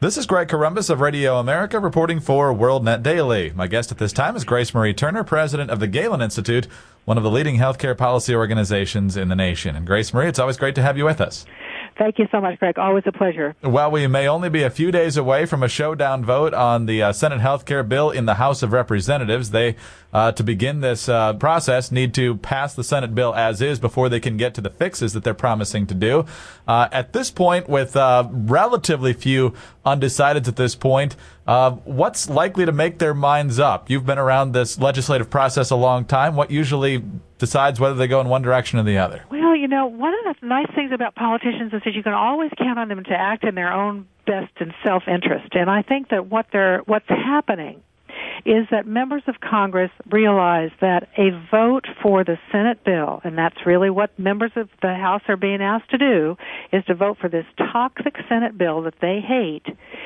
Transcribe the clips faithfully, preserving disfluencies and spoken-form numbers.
This is Greg Corombos of Radio America reporting for WorldNet Daily. My guest at this time is Grace Marie Turner, president of the Galen Institute, one of the leading healthcare policy organizations in the nation. And Grace Marie, it's always great to have you with us. Thank you so much, Greg. Always a pleasure. While we may only be a few days away from a showdown vote on the uh, Senate health care bill in the House of Representatives, they, uh, to begin this uh, process, need to pass the Senate bill as is before they can get to the fixes that they're promising to do. Uh, at this point, with uh, relatively few undecideds at this point, uh, what's likely to make their minds up? You've been around this legislative process a long time. What usually decides whether they go in one direction or the other? Well, you know, one of the nice things about politicians is that you can always count on them to act in their own best and self-interest. And I think that what they're, what's happening is that members of Congress realize that a vote for the Senate bill, and that's really what members of the House are being asked to do, is to vote for this toxic Senate bill that they hate,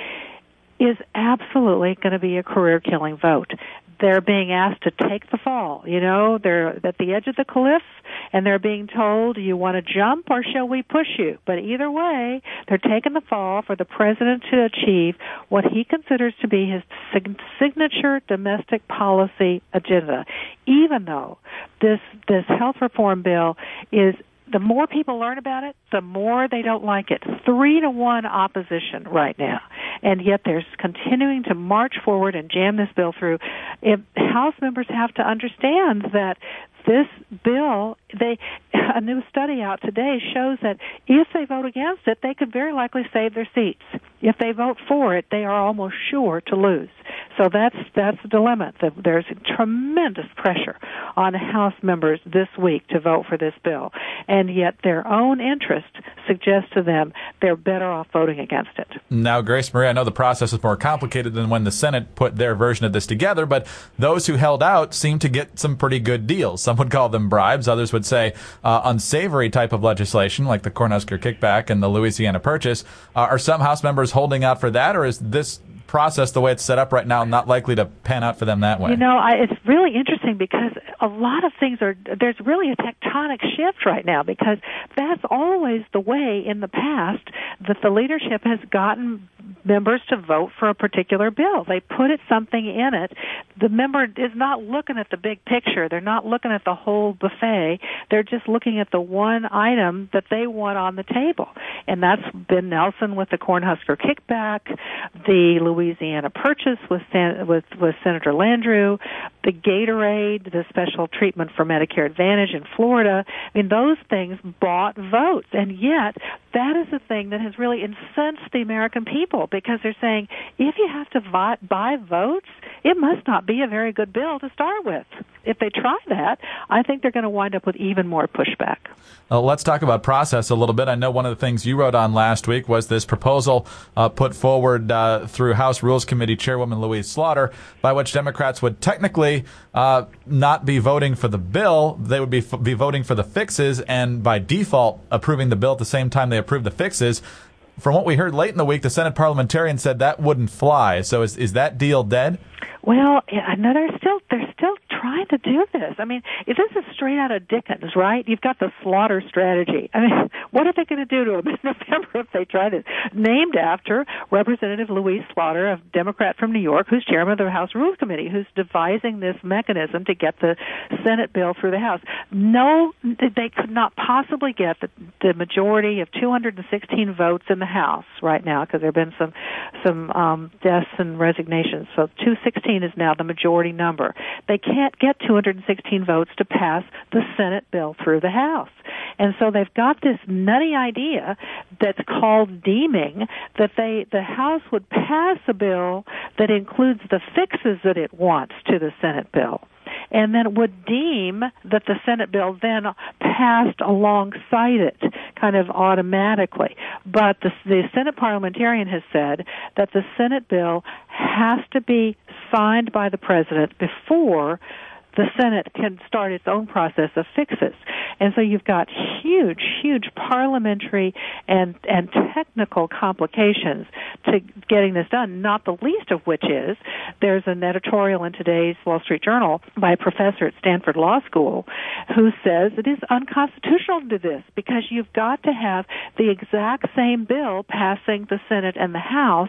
is absolutely going to be a career-killing vote. They're being asked to take the fall. You know, they're at the edge of the cliff, and they're being told, you want to jump or shall we push you? But either way, they're taking the fall for the president to achieve what he considers to be his sig- signature domestic policy agenda, even though this, this health reform bill is, the more people learn about it, the more they don't like it. Three to one opposition right now. And yet they're continuing to march forward and jam this bill through. If House members have to understand that this bill, they, a new study out today shows that if they vote against it, they could very likely save their seats. If they vote for it, they are almost sure to lose. So that's that's the dilemma. There's tremendous pressure on House members this week to vote for this bill, and yet their own interest suggests to them they're better off voting against it. Now, Grace Marie, I know the process is more complicated than when the Senate put their version of this together, but those who held out seem to get some pretty good deals. Some would call them bribes. Others would say uh, unsavory type of legislation, like the Cornhusker kickback and the Louisiana Purchase. Uh, are some House members holding out for that, or is this process, the way it's set up right now, not likely to pan out for them that way? You know, I, it's really interesting because a lot of things are, there's really a tectonic shift right now, because that's always the way in the past that the leadership has gotten members to vote for a particular bill. They put it something in it. The member is not looking at the big picture. They're not looking at the whole buffet. They're just looking at the one item that they want on the table. And that's been Nelson with the Cornhusker kickback, the Louisiana Purchase with, Sen- with, with Senator Landrieu, the Gatorade, the special treatment for Medicare Advantage in Florida. I mean, those things bought votes. And yet, that is the thing that has really incensed the American people, because they're saying, if you have to buy, buy votes, it must not be a very good bill to start with. If they try that, I think they're going to wind up with even more pushback. Well, let's talk about process a little bit. I know one of the things you wrote on last week was this proposal uh, put forward uh, through House Rules Committee Chairwoman Louise Slaughter, by which Democrats would technically uh, not be voting for the bill. They would be f- be voting for the fixes, and by default approving the bill at the same time they approve the fixes. From what we heard late in the week, the Senate parliamentarian said that wouldn't fly. So is is that deal dead? Well, no, they're still they're still trying to do this. I mean, if this is straight out of Dickens, right? You've got the slaughter strategy. I mean, what are they going to do to him in November if they try this? Named after Representative Louise Slaughter, a Democrat from New York, who's chairman of the House Rules Committee, who's devising this mechanism to get the Senate bill through the House. No, they could not possibly get the, the majority of two hundred sixteen votes in the House right now, because there have been some some um, deaths and resignations. So two sixteen is now the majority number. They can't get two hundred sixteen votes to pass the Senate bill through the House. And so they've got this nutty idea that's called deeming, that they the House would pass a bill that includes the fixes that it wants to the Senate bill, and then would deem that the Senate bill then passed alongside it, kind of automatically. But the, the Senate parliamentarian has said that the Senate bill has to be signed by the president before the Senate can start its own process of fixes. And so you've got huge, huge parliamentary and, and technical complications to getting this done, not the least of which is there's an editorial in today's Wall Street Journal by a professor at Stanford Law School who says it is unconstitutional to do this, because you've got to have the exact same bill passing the Senate and the House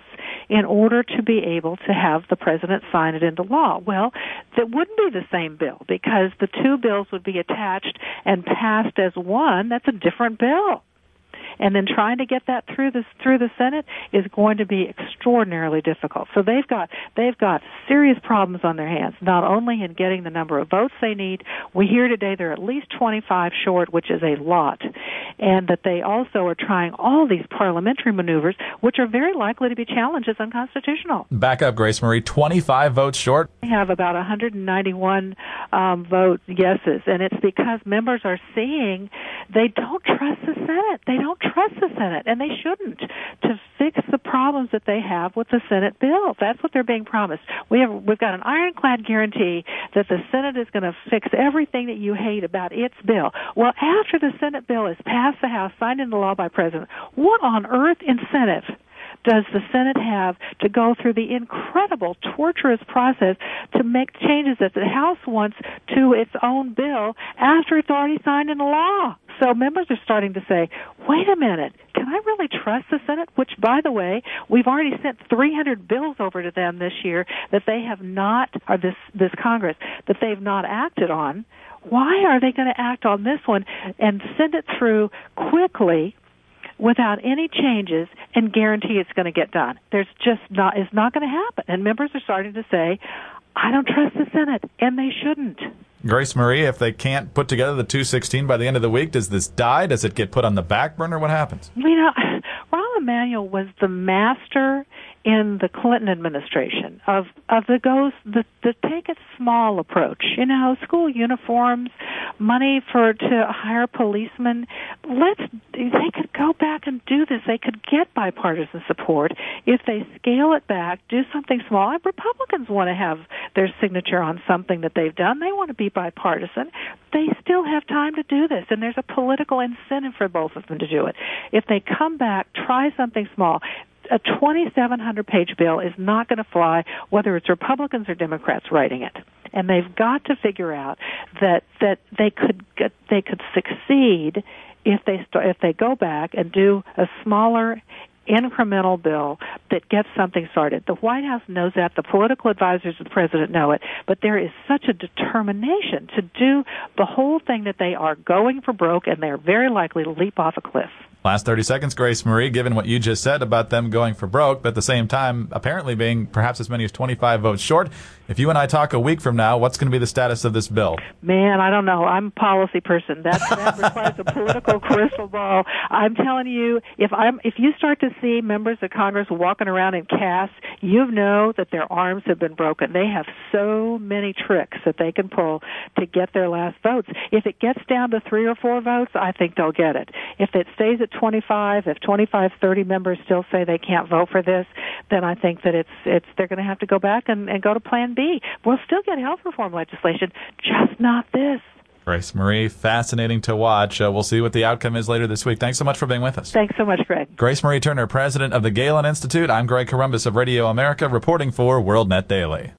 in order to be able to have the president sign it into law. Well, that wouldn't be the same bill because the two bills would be attached and passed as one. That's a different bill. And then trying to get that through the through the Senate is going to be extraordinarily difficult. So they've got they've got serious problems on their hands, not only in getting the number of votes they need. We hear today they're at least twenty-five short, which is a lot, and that they also are trying all these parliamentary maneuvers, which are very likely to be challenged as unconstitutional. Back up, Grace Marie, twenty-five votes short. We have about one hundred ninety-one um, vote yeses, and it's because members are seeing they don't trust the Senate. They don't trust the Senate, and they shouldn't, to fix the problems that they have with the Senate bill. That's what they're being promised. We have, we've got an ironclad guarantee that the Senate is going to fix everything that you hate about its bill. Well, after the Senate bill is passed the House, signed into law by President, what on earth incentive does the Senate have to go through the incredible, torturous process to make changes that the House wants to its own bill after it's already signed into law? So members are starting to say, wait a minute, can I really trust the Senate? Which, by the way, we've already sent three hundred bills over to them this year that they have not, or this, this Congress, that they've not acted on. Why are they going to act on this one and send it through quickly without any changes and guarantee it's going to get done? There's just not, it's not going to happen. And members are starting to say, I don't trust the Senate, and they shouldn't. Grace Marie, if they can't put together the two sixteen by the end of the week, does this die? Does it get put on the back burner? What happens? You know, Rahm Emanuel was the master in the Clinton administration of of the goes the, the take it small approach. You know, school uniforms, money for to hire policemen. Let's they could go back and do this. They could get bipartisan support if they scale it back, do something small. And Republicans want to have their signature on something that they've done. They want to be bipartisan. They still have time to do this, and there's a political incentive for both of them to do it. If they come back, try something small. A twenty-seven hundred page bill is not going to fly whether it's Republicans or Democrats writing it. And they've got to figure out that that they could get, they could succeed if they start, if they go back and do a smaller incremental bill that gets something started. The White House knows that. The political advisors of the president know it. But there is such a determination to do the whole thing that they are going for broke, and they're very likely to leap off a cliff. Last thirty seconds, Grace Marie, given what you just said about them going for broke, but at the same time apparently being perhaps as many as twenty-five votes short, if you and I talk a week from now, what's going to be the status of this bill? Man, I don't know. I'm a policy person. That, that requires a political crystal ball. I'm telling you, if I'm if you start to see members of Congress walking around in casts, you know that their arms have been broken. They have so many tricks that they can pull to get their last votes. If it gets down to three or four votes, I think they'll get it. If it stays at twenty-five, if twenty-five, thirty members still say they can't vote for this, then I think that it's it's they're going to have to go back and, and go to Plan B. We'll still get health reform legislation, just not this. Grace Marie, fascinating to watch. Uh, we'll see what the outcome is later this week. Thanks so much for being with us. Thanks so much, Greg. Grace Marie Turner, president of the Galen Institute. I'm Greg Corombos of Radio America, reporting for WorldNet Daily.